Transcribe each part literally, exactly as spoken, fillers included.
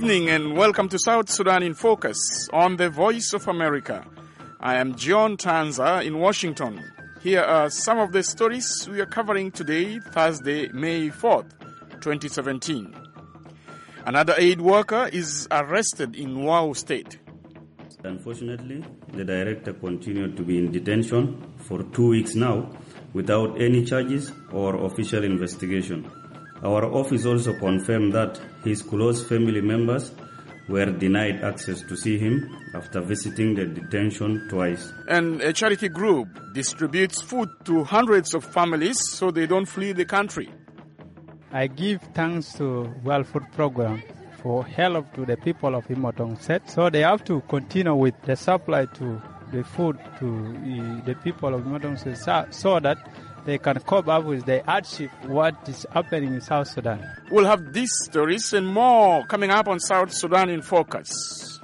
evening and welcome to South Sudan in Focus on the Voice of America. I am John Tanza in Washington. Here are some of the stories we are covering today, Thursday, May fourth, twenty seventeen. Another aid worker is arrested in Wau State. Unfortunately, the director continued to be in detention for two weeks now without any charges or official investigation. Our office also confirmed that his close family members were denied access to see him after visiting the detention twice. And a charity group distributes food to hundreds of families so they don't flee the country. I give thanks to World Food Program for help to the people of Imotong Set. So they have to continue with the supply to the food to the people of Imotong Set so that they can cope up with the hardship, what is happening in South Sudan. We'll have these stories and more coming up on South Sudan in Focus.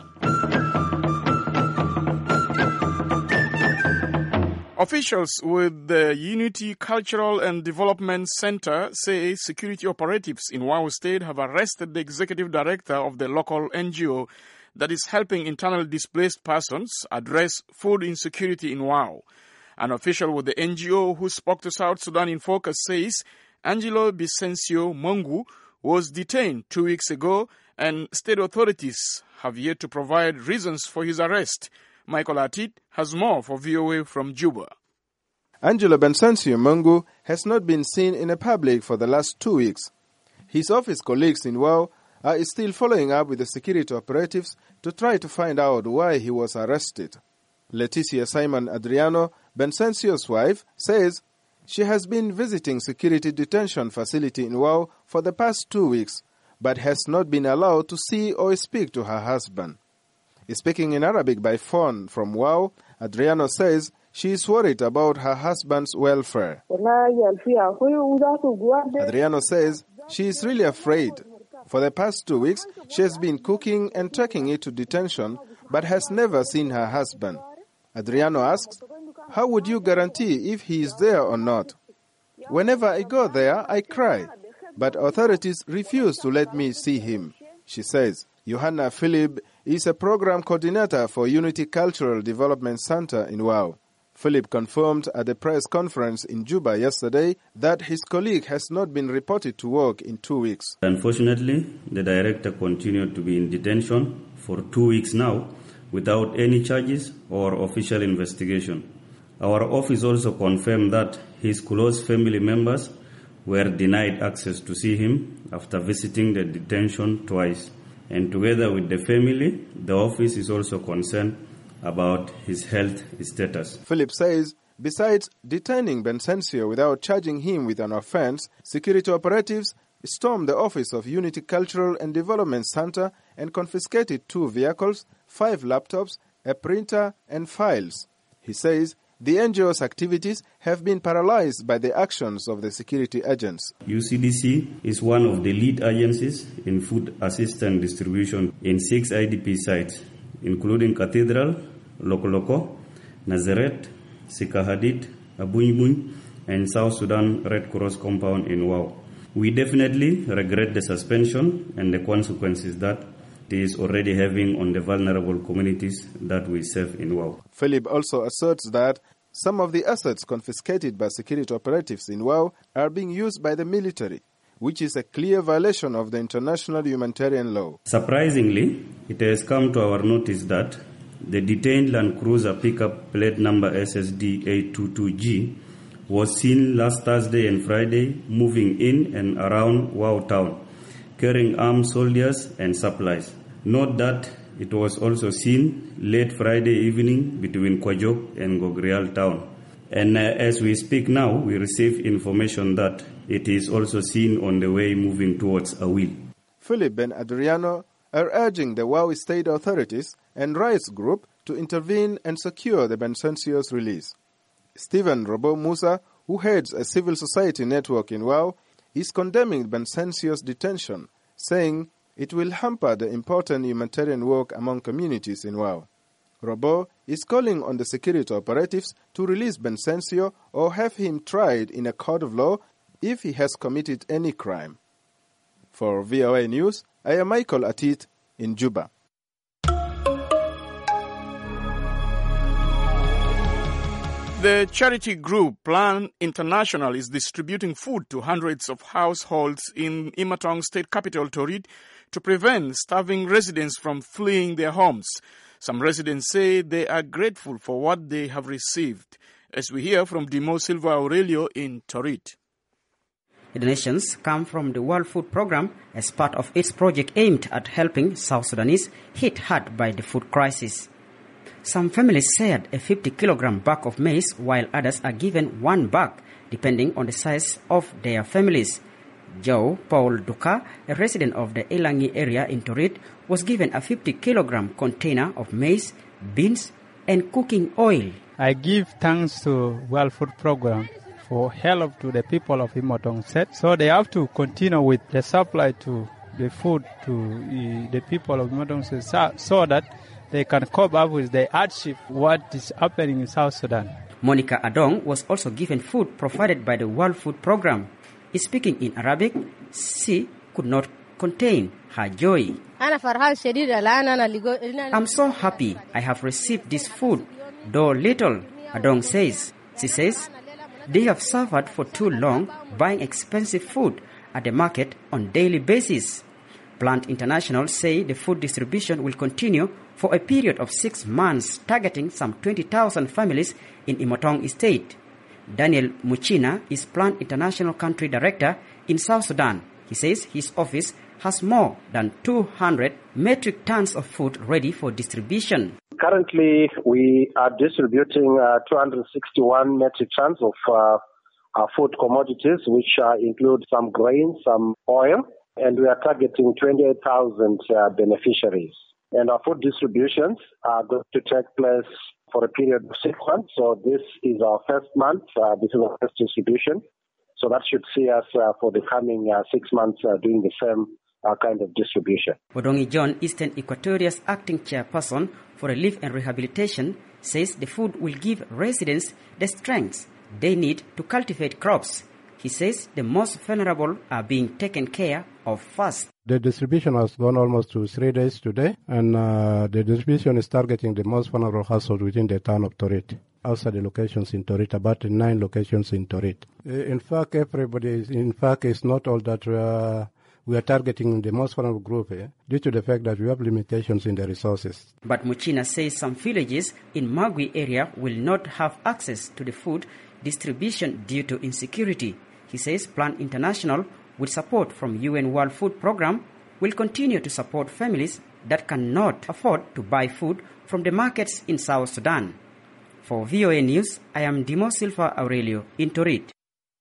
Officials with the Unity Cultural and Development Center say security operatives in Wau State have arrested the executive director of the local N G O that is helping internally displaced persons address food insecurity in Wau. An official with the N G O who spoke to South Sudan in Focus says Angelo Bicencio Mungu was detained two weeks ago and state authorities have yet to provide reasons for his arrest. Michael Atit has more for V O A from Juba. Angelo Bicencio Mungu has not been seen in the public for the last two weeks. His office colleagues in Wau are still following up with the security operatives to try to find out why he was arrested. Leticia Simon Adriano, Bicencio's wife, says she has been visiting security detention facility in Wau for the past two weeks, but has not been allowed to see or speak to her husband. Speaking in Arabic by phone from Wau, Adriano says she is worried about her husband's welfare. Adriano says she is really afraid. For the past two weeks, she has been cooking and taking it to detention, but has never seen her husband. Adriano asks, how would you guarantee if he is there or not? Whenever I go there, I cry, but authorities refuse to let me see him, she says. Johanna Philip is a program coordinator for Unity Cultural Development Center in Wau. Philip confirmed at a press conference in Juba yesterday that his colleague has not been reported to work in two weeks. Unfortunately, the director continued to be in detention for two weeks now without any charges or official investigation. Our office also confirmed that his close family members were denied access to see him after visiting the detention twice. And together with the family, the office is also concerned about his health status. Philip says, besides detaining Bicencio without charging him with an offense, security operatives stormed the office of Unity Cultural and Development Center and confiscated two vehicles, five laptops, a printer, and files. He says the N G O's activities have been paralyzed by the actions of the security agents. U C D C is one of the lead agencies in food assistance distribution in six I D P sites, including Cathedral, Lokoloko, Nazareth, Sikahadid, Abunybuny, and South Sudan Red Cross compound in Wau. We definitely regret the suspension and the consequences that it is already having on the vulnerable communities that we serve in Wau. Philip also asserts that some of the assets confiscated by security operatives in Wau are being used by the military, which is a clear violation of the international humanitarian law. Surprisingly, it has come to our notice that the detained Land Cruiser pickup plate number S S D eight two two G was seen last Thursday and Friday moving in and around Wau town, carrying armed soldiers and supplies. Note that it was also seen late Friday evening between Kwajok and Gogrial town. And uh, as we speak now, we receive information that it is also seen on the way moving towards Awil. Philip and Adriano are urging the Wau state authorities and rights group to intervene and secure the Bicencio's release. Stephen Robo Musa, who heads a civil society network in Wau, is condemning Bicencio's detention, saying it will hamper the important humanitarian work among communities in Wau. Robo is calling on the security operatives to release Bicencio or have him tried in a court of law if he has committed any crime. For V O A News, I am Michael Atit in Juba. The charity group Plan International is distributing food to hundreds of households in Imatong State Capital, Torit, to prevent starving residents from fleeing their homes. Some residents say they are grateful for what they have received. As we hear from Dimo Silva Aurelio in Torit. The donations come from the World Food Programme as part of its project aimed at helping South Sudanese hit hard by the food crisis. Some families shared a fifty kilogram bag of maize, while others are given one bag, depending on the size of their families. Joe Paul Duka, a resident of the Elangi area in Torit, was given a fifty kilogram container of maize, beans, and cooking oil. I give thanks to World Food Programme for help to the people of Imotong Set, so they have to continue with the supply to the food to uh, the people of Imotong Set, so, so that they can cope up with the hardship what is happening in South Sudan. Monica Adong was also given food provided by the World Food Programme. Speaking in Arabic, she could not contain her joy. I'm so happy I have received this food, though little, Adong says. She says they have suffered for too long buying expensive food at the market on daily basis. Plant International say the food distribution will continue for a period of six months, targeting some twenty thousand families in Imotong State. Daniel Muchina is Plant International Country Director in South Sudan. He says his office has more than two hundred metric tons of food ready for distribution. Currently, we are distributing uh, two hundred sixty-one metric tons of uh, uh, food commodities, which uh, include some grain, some oil, and we are targeting twenty-eight thousand uh, beneficiaries. And our food distributions are going to take place for a period of six months. So this is our first month. Uh, this is our first distribution. So that should see us uh, for the coming uh, six months uh, doing the same uh, kind of distribution. Odongi John, Eastern Equatoria's acting chairperson for relief and rehabilitation, says the food will give residents the strength they need to cultivate crops. He says the most vulnerable are being taken care of first. The distribution has gone almost to three days today, and uh, the distribution is targeting the most vulnerable households within the town of Torit. Outside the locations in Torit, about nine locations in Torit. Uh, in fact, everybody is, in fact, it's not all that we are, we are targeting the most vulnerable group eh, due to the fact that we have limitations in the resources. But Muchina says some villages in Magui area will not have access to the food distribution due to insecurity. He says Plant International, with support from U N World Food Programme, will continue to support families that cannot afford to buy food from the markets in South Sudan. For V O A News, I am Dimo Silva Aurelio in Torit.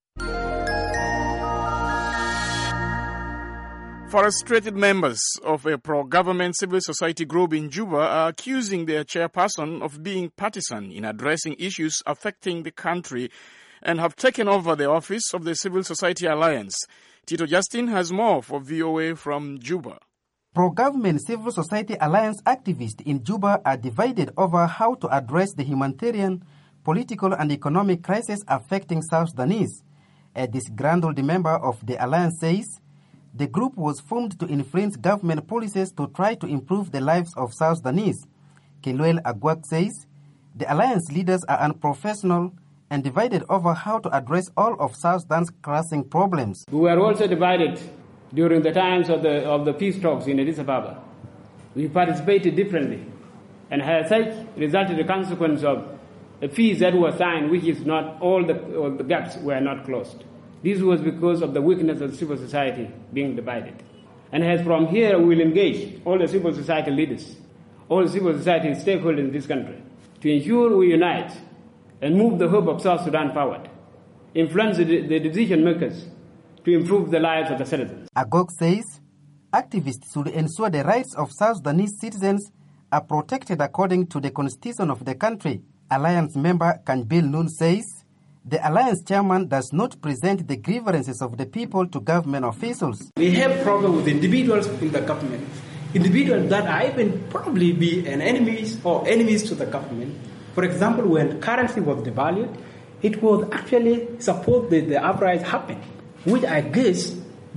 Frustrated members of a pro-government civil society group in Juba are accusing their chairperson of being partisan in addressing issues affecting the country and have taken over the office of the Civil Society Alliance. Tito Justin has more for V O A from Juba. Pro-government Civil Society Alliance activists in Juba are divided over how to address the humanitarian, political and economic crisis affecting South Sudanese. A disgruntled member of the alliance says the group was formed to influence government policies to try to improve the lives of South Sudanese. Keluel Agwak says the alliance leaders are unprofessional and divided over how to address all of South Sudan's pressing problems. We were also divided during the times of the of the peace talks in Addis Ababa. We participated differently, and as such resulted the consequence of a peace that was signed, which is not all the, all the gaps were not closed. This was because of the weakness of civil society being divided. And as from here, we will engage all the civil society leaders, all the civil society stakeholders in this country, to ensure we unite and move the hope of South Sudan forward, influence the, the decision makers to improve the lives of the citizens. Agog says activists should ensure the rights of South Sudanese citizens are protected according to the constitution of the country. Alliance member Kanbil Nun says the Alliance chairman does not present the grievances of the people to government officials. We have problems with individuals in the government, individuals that are even probably be an enemies or enemies to the government. For example, when currency was devalued, it was actually support that the uprising happened, which I guess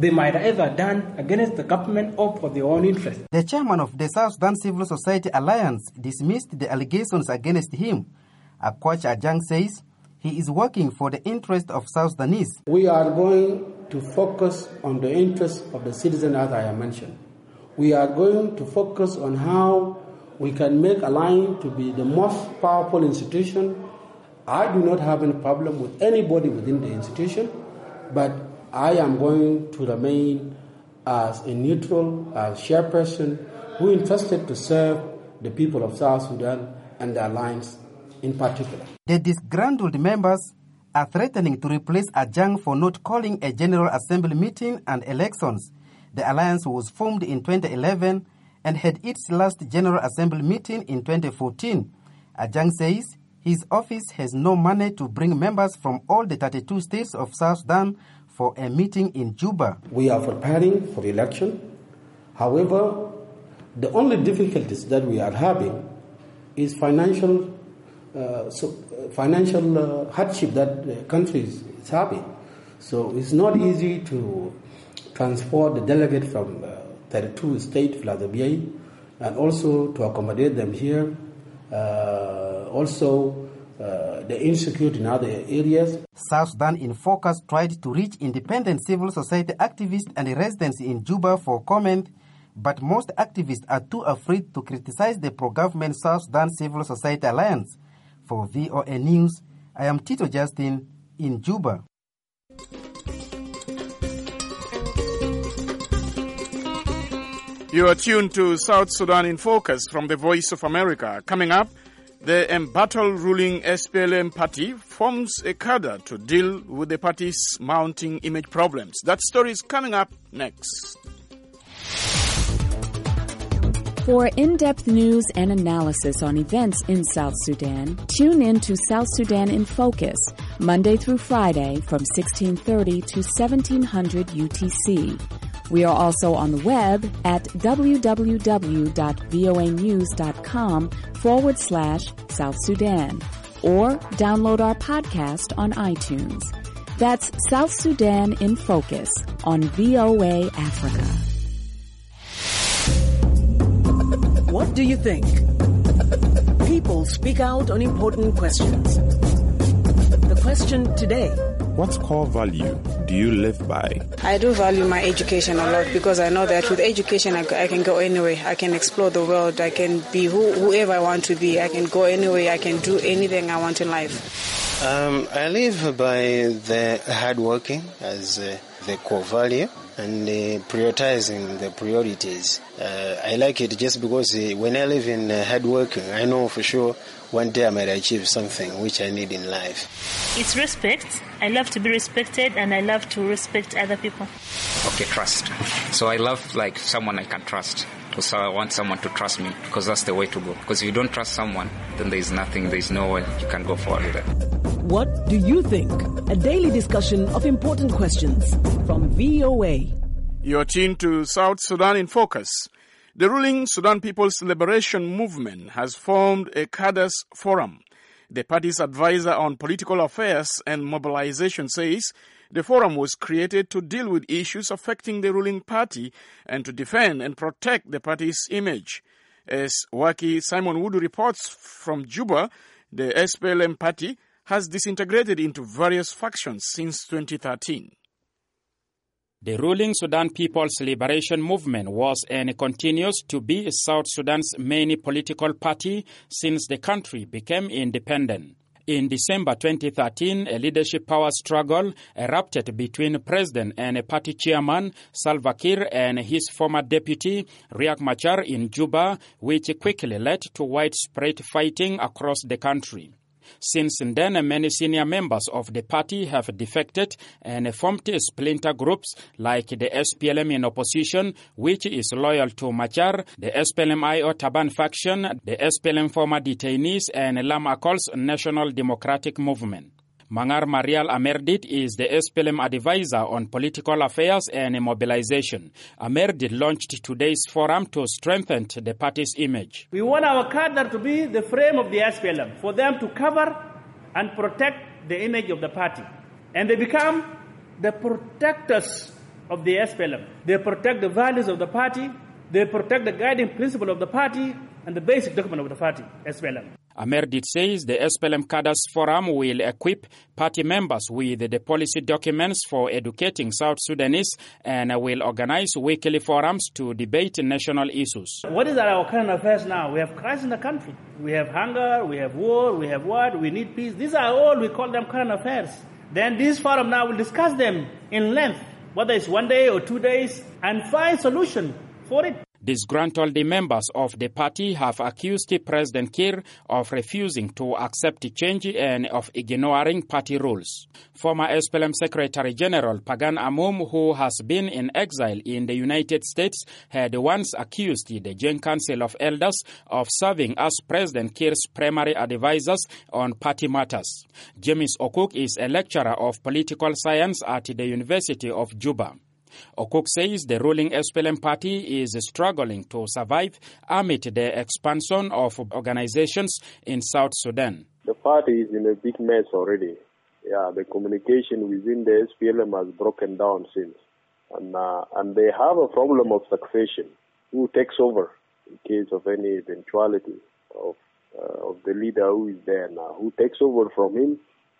they might either done against the government or for their own interest. The chairman of the South Sudan Civil Society Alliance dismissed the allegations against him. Akwach Ajang says he is working for the interest of South Sudanese. We are going to focus on the interests of the citizen, as I have mentioned. We are going to focus on how we can make Alliance to be the most powerful institution. I do not have any problem with anybody within the institution, but I am going to remain as a neutral, as chairperson, who is interested to serve the people of South Sudan and the Alliance in particular. The disgruntled members are threatening to replace Ajang for not calling a General Assembly meeting and elections. The alliance was formed in twenty eleven and had its last General Assembly meeting in twenty fourteen. Ajang says his office has no money to bring members from all the thirty-two states of South Sudan for a meeting in Juba. We are preparing for the election. However, the only difficulties that we are having is financial uh, so, uh, financial uh, hardship that the country is having. So it's not easy to transport the delegate from uh, thirty-two states plus the B A, and also to accommodate them here. Uh, also, uh, the insecurity in other areas. South Sudan in Focus tried to reach independent civil society activists and residents in Juba for comment, but most activists are too afraid to criticize the pro-government South Sudan Civil Society Alliance. For V O A News, I am Tito Justin in Juba. You are tuned to South Sudan in Focus from the Voice of America. Coming up, the embattled ruling S P L M party forms a cadre to deal with the party's mounting image problems. That story is coming up next. For in-depth news and analysis on events in South Sudan, tune in to South Sudan in Focus, Monday through Friday from sixteen thirty to seventeen hundred U T C. We are also on the web at www.voanews.com forward slash South Sudan, or download our podcast on iTunes. That's South Sudan in Focus on V O A Africa. What do you think? People speak out on important questions. The question today: what core value do you live by? I do value my education a lot because I know that with education I, I can go anywhere. I can explore the world. I can be who, whoever I want to be. I can go anywhere. I can do anything I want in life. Um, I live by the hard working as uh, the core value and uh, prioritizing the priorities. Uh, I like it just because uh, when I live in uh, hard working, I know for sure one day I might achieve something which I need in life. It's respect. I love to be respected and I love to respect other people. Okay, trust. So I love like someone I can trust. So I want someone to trust me because that's the way to go. Because if you don't trust someone, then there is nothing, there is no way you can go forward with it. What do you think? A daily discussion of important questions from V O A. You're tuned to South Sudan in Focus. The ruling Sudan People's Liberation Movement has formed a cadres forum. The party's advisor on political affairs and mobilization says the forum was created to deal with issues affecting the ruling party and to defend and protect the party's image. As Waki Simon Wood reports from Juba, the S P L M party has disintegrated into various factions since twenty thirteen. The ruling Sudan People's Liberation Movement was and continues to be South Sudan's main political party since the country became independent. In December twenty thirteen, a leadership power struggle erupted between President and party chairman Salva Kiir and his former deputy Riek Machar in Juba, which quickly led to widespread fighting across the country. Since then, many senior members of the party have defected and formed splinter groups like the S P L M in opposition, which is loyal to Machar, the S P L M I O Taban faction, the S P L M former detainees, and Lam Akol's National Democratic Movement. Mangar Marial Amerdit is the S P L M advisor on political affairs and mobilization. Amerdit launched today's forum to strengthen the party's image. We want our cadre to be the frame of the S P L M, for them to cover and protect the image of the party. And they become the protectors of the S P L M. They protect the values of the party, they protect the guiding principle of the party, and the basic document of the party, S P L M. Amerdit says the S P L M Cadres Forum will equip party members with the policy documents for educating South Sudanese and will organize weekly forums to debate national issues. What is our current affairs now? We have crisis in the country. We have hunger, we have war, we have what, we need peace. These are all, we call them current affairs. Then this forum now will discuss them in length, whether it's one day or two days, and find solution for it. Disgruntled members of the party have accused President Kiir of refusing to accept change and of ignoring party rules. Former S P L M Secretary General Pagan Amum, who has been in exile in the United States, had once accused the Gen Council of Elders of serving as President Kiir's primary advisors on party matters. James Okuk is a lecturer of political science at the University of Juba. Okuk says the ruling S P L M party is struggling to survive amid the expansion of organizations in South Sudan. The party is in a big mess already. Yeah, the communication within the S P L M has broken down since. And, uh, and they have a problem of succession. Who takes over in case of any eventuality of, uh, of the leader who is there now? Who takes over from him?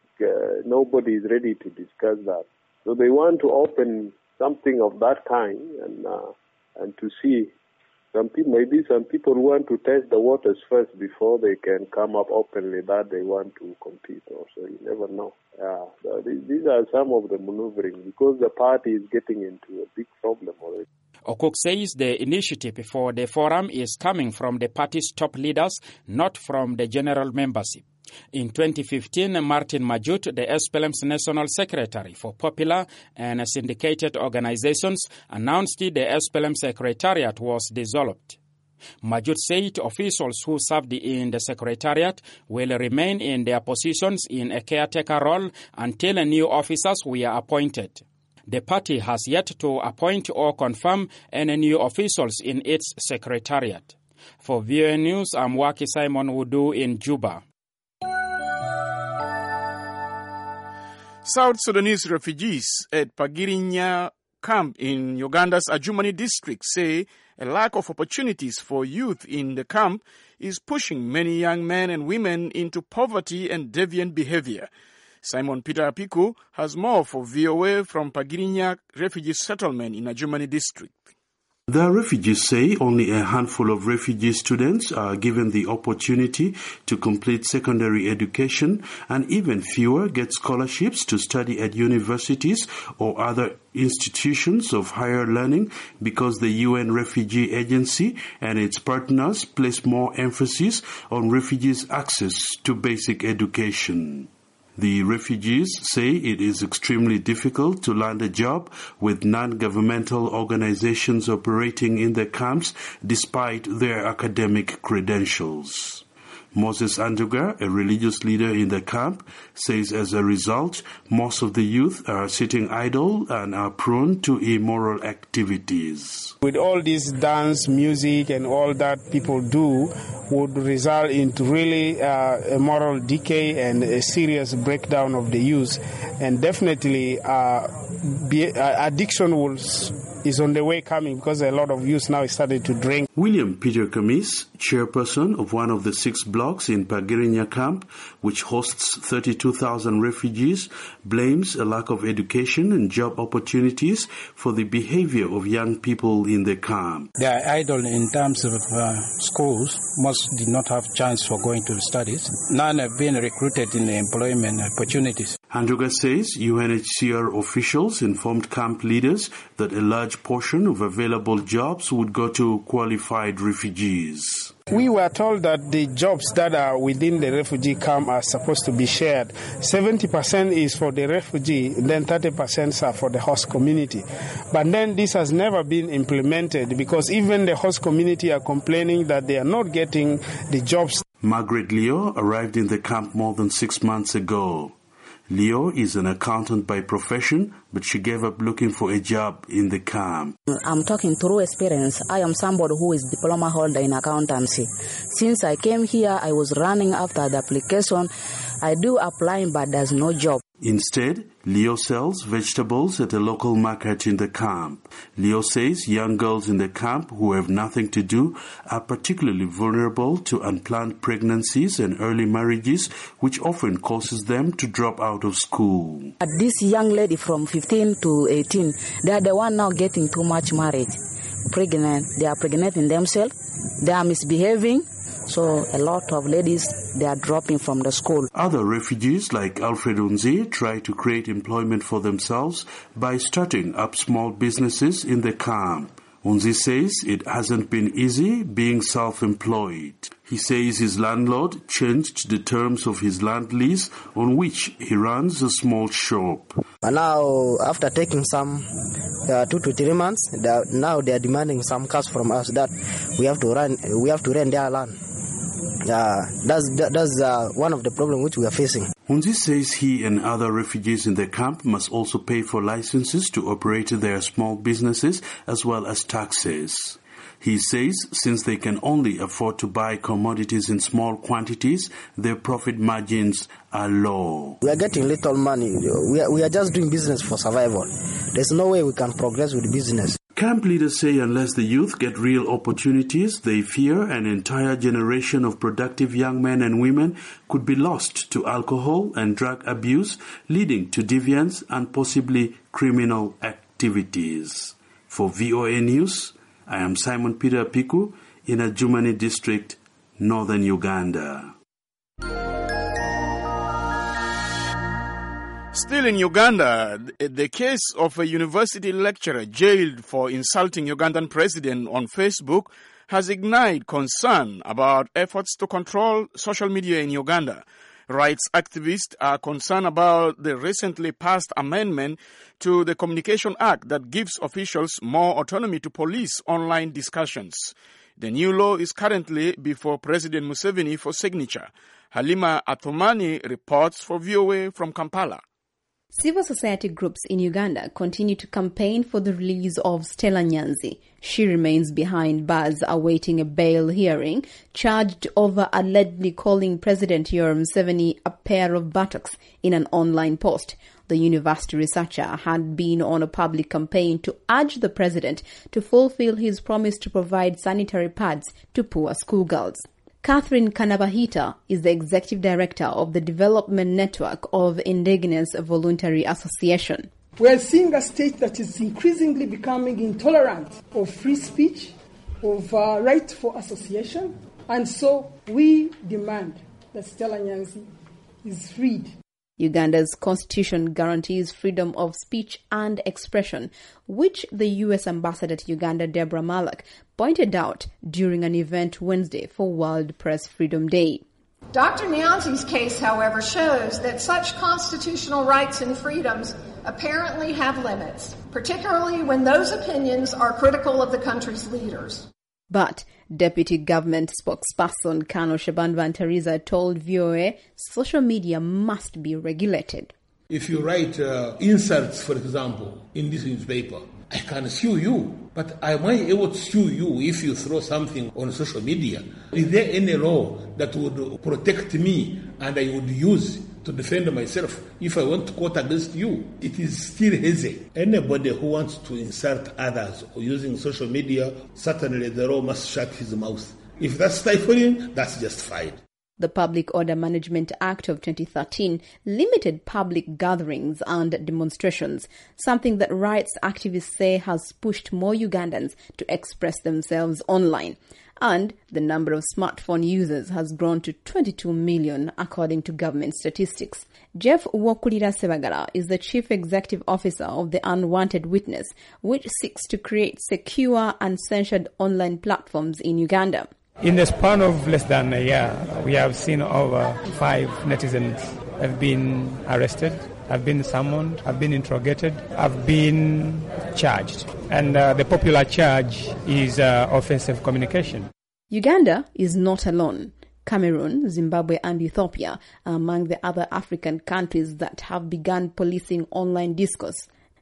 Uh, nobody is ready to discuss that. So they want to open something of that kind, and uh, and to see some people, maybe some people want to test the waters first before they can come up openly that they want to compete. Also, you never know. Yeah, so these are some of the maneuvering because the party is getting into a big problem already. Okuk says the initiative for the forum is coming from the party's top leaders, not from the general membership. In twenty fifteen, Martin Majut, the S P L M's National Secretary for Popular and Syndicated Organizations, announced the S P L M Secretariat was dissolved. Majut said officials who served in the Secretariat will remain in their positions in a caretaker role until new officers were appointed. The party has yet to appoint or confirm any new officials in its Secretariat. For V O A News, I'm Waki Simon Wudu in Juba. South Sudanese refugees at Pagirinya camp in Uganda's Adjumani district say a lack of opportunities for youth in the camp is pushing many young men and women into poverty and deviant behavior. Simon Peter Apiku has more for V O A from Pagirinya refugee settlement in Adjumani district. The refugees say only a handful of refugee students are given the opportunity to complete secondary education, and even fewer get scholarships to study at universities or other institutions of higher learning because the U N Refugee Agency and its partners place more emphasis on refugees' access to basic education. The refugees say it is extremely difficult to land a job with non-governmental organizations operating in the camps despite their academic credentials. Moses Anduga, a religious leader in the camp, says as a result, most of the youth are sitting idle and are prone to immoral activities. With all this dance, music, and all that people do would result into really uh, a moral decay and a serious breakdown of the youth. And definitely uh, be, uh, addiction will is on the way coming because a lot of youth now started to drink. William Peter Kamis, chairperson of one of the six blocks in Pagirinya camp, which hosts thirty-two thousand refugees, blames a lack of education and job opportunities for the behavior of young people in the camp. They are idle in terms of uh, schools. Most did not have chance for going to studies. None have been recruited in the employment opportunities. Handruga says U N H C R officials informed camp leaders that a large portion of available jobs would go to qualified refugees. We were told that the jobs that are within the refugee camp are supposed to be shared. seventy percent is for the refugee, then thirty percent are for the host community. But then this has never been implemented because even the host community are complaining that they are not getting the jobs. Margaret Leo arrived in the camp more than six months ago. Leo is an accountant by profession, but she gave up looking for a job in the camp. I'm talking through experience. I am somebody who is diploma holder in accountancy. Since I came here, I was running after the application. I do applying, but there's no job. Instead, Leo sells vegetables at a local market in the camp. Leo says young girls in the camp who have nothing to do are particularly vulnerable to unplanned pregnancies and early marriages, which often causes them to drop out of school. This young lady from fifteen to eighteen, they are the one now getting too much marriage. Pregnant, they are pregnating themselves, they are misbehaving. So a lot of ladies, they are dropping from the school. Other refugees like Alfred Unzi try to create employment for themselves by starting up small businesses in the camp. Unzi says it hasn't been easy being self-employed. He says his landlord changed the terms of his land lease on which he runs a small shop. And now, after taking some uh, two to three months, they are, now they are demanding some cash from us that we have to run, we have to rent their land. Uh, that's that's uh, one of the problems which we are facing. Unzi says he and other refugees in the camp must also pay for licenses to operate their small businesses as well as taxes. He says since they can only afford to buy commodities in small quantities, their profit margins are low. We are getting little money. We are, we are just doing business for survival. There's no way we can progress with business. Camp leaders say unless the youth get real opportunities, they fear an entire generation of productive young men and women could be lost to alcohol and drug abuse, leading to deviance and possibly criminal activities. For V O A News, I am Simon Peter Piku in Adjumani District, northern Uganda. Still in Uganda, the case of a university lecturer jailed for insulting Ugandan president on Facebook has ignited concern about efforts to control social media in Uganda. Rights activists are concerned about the recently passed amendment to the Communication Act that gives officials more autonomy to police online discussions. The new law is currently before President Museveni for signature. Halima Athumani reports for V O A from Kampala. Civil society groups in Uganda continue to campaign for the release of Stella Nyanzi. She remains behind bars awaiting a bail hearing, charged over allegedly calling President Yoweri Museveni a pair of buttocks in an online post. The university researcher had been on a public campaign to urge the president to fulfill his promise to provide sanitary pads to poor schoolgirls. Catherine Kanabahita is the executive director of the Development Network of Indigenous Voluntary Association. We are seeing a state that is increasingly becoming intolerant of free speech, of uh, right for association, and so we demand that Stella Nyanzi is freed. Uganda's constitution guarantees freedom of speech and expression, which the U S ambassador to Uganda, Deborah Malak, pointed out during an event Wednesday for World Press Freedom Day. Doctor Nyanzi's case, however, shows that such constitutional rights and freedoms apparently have limits, particularly when those opinions are critical of the country's leaders. But Deputy Government spokesperson Colonel Shaban Van Teresa told V O A social media must be regulated. If you write uh, inserts, for example, in this newspaper, I can sue you, but am I able to sue you if you throw something on social media? Is there any law that would protect me and I would use to defend myself if I want to court against you? It is still hazy. Anybody who wants to insult others or using social media, certainly the law must shut his mouth. If that's stifling, that's justified. The Public Order Management Act of twenty thirteen limited public gatherings and demonstrations, something that rights activists say has pushed more Ugandans to express themselves online. And the number of smartphone users has grown to twenty-two million, according to government statistics. Jeff Wokulira Sebagala is the Chief Executive Officer of the Unwanted Witness, which seeks to create secure and censored online platforms in Uganda. In the span of less than a year, we have seen over five netizens have been arrested, have been summoned, have been interrogated, have been charged. And uh, the popular charge is uh, offensive communication. Uganda is not alone. Cameroon, Zimbabwe and Ethiopia are among the other African countries that have begun policing online discourse.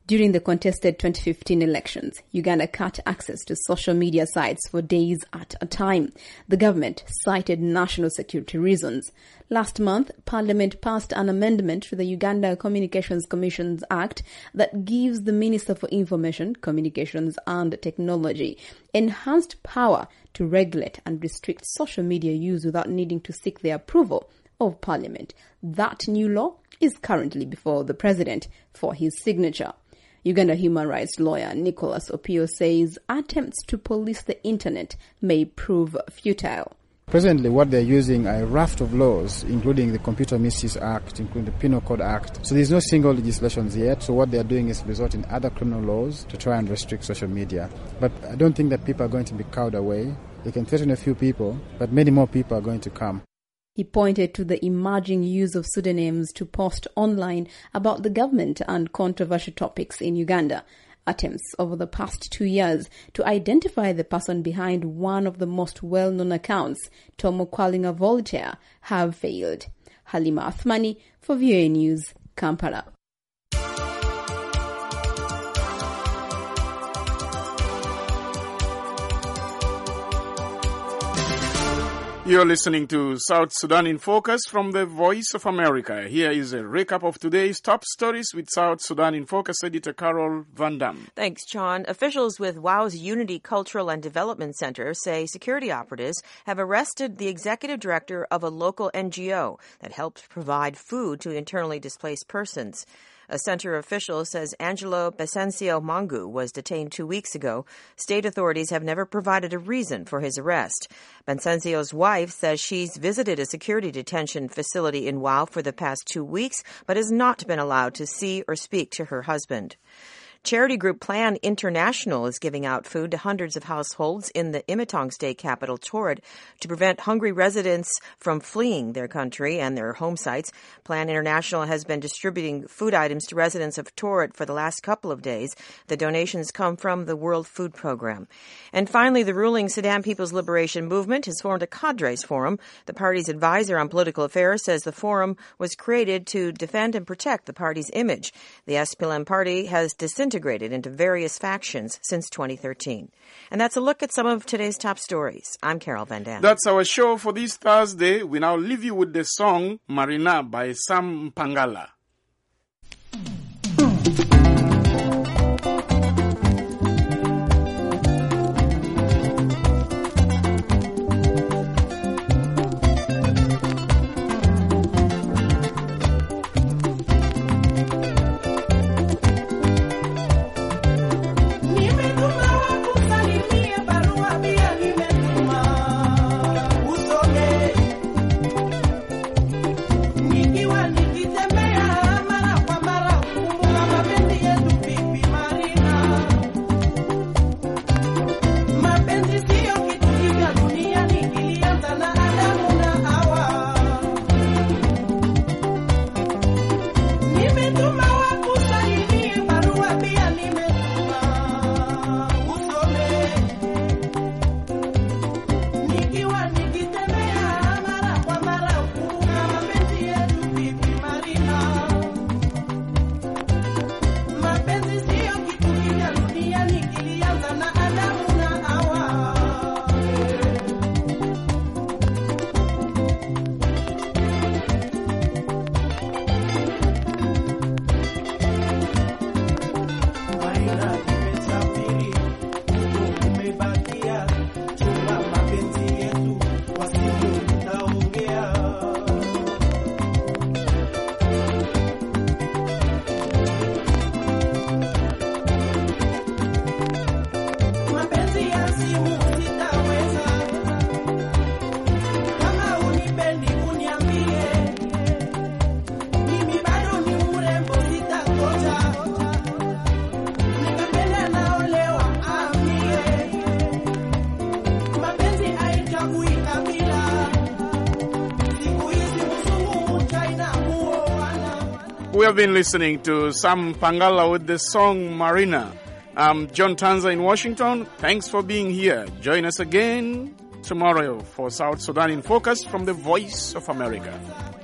During the contested twenty fifteen elections, Uganda cut access to social media sites for days at a time. The government cited national security reasons. Last month, Parliament passed an amendment to the Uganda Communications Commissions Act that gives the Minister for Information, Communications and Technology enhanced power to regulate and restrict social media use without needing to seek the approval of Parliament. That new law is currently before the President for his signature. Uganda human rights lawyer Nicholas Opio says attempts to police the internet may prove futile. Presently, what they're using are a raft of laws, including the Computer Misuse Act, including the Penal Code Act. So there's no single legislation yet. So what they're doing is resorting other criminal laws to try and restrict social media. But I don't think that people are going to be cowed away. They can threaten a few people, but many more people are going to come. He pointed to the emerging use of pseudonyms to post online about the government and controversial topics in Uganda. Attempts over the past two years to identify the person behind one of the most well-known accounts, Tom Okwalinga Voltaire, have failed. Halima Athmani for V O A News, Kampala. You're listening to South Sudan in Focus from the Voice of America. Here is a recap of today's top stories with South Sudan in Focus editor Carol Van Dam. Thanks, John. Officials with WOW's Unity Cultural and Development Center say security operatives have arrested the executive director of a local N G O that helps provide food to internally displaced persons. A center official says Angelo Besencio Mangu was detained two weeks ago. State authorities have never provided a reason for his arrest. Besencio's wife says she's visited a security detention facility in WOW for the past two weeks, but has not been allowed to see or speak to her husband. Charity group Plan International is giving out food to hundreds of households in the Imitong state capital, Torrid, to prevent hungry residents from fleeing their country and their home sites. Plan International has been distributing food items to residents of Torrid for the last couple of days. The donations come from the World Food Program. And finally, the ruling Sudan People's Liberation Movement has formed a cadres forum. The party's advisor on political affairs says the forum was created to defend and protect the party's image. The S P L M party has disintegrated integrated into various factions since twenty thirteen. And that's a look at some of today's top stories. I'm Carol Van Dam. That's our show for this Thursday. We now leave you with the song Marina by Sam Mpangala. We have been listening to Sam Mpangala with the song Marina. I'm John Tanza in Washington. Thanks for being here. Join us again tomorrow for South Sudan in Focus from the Voice of America.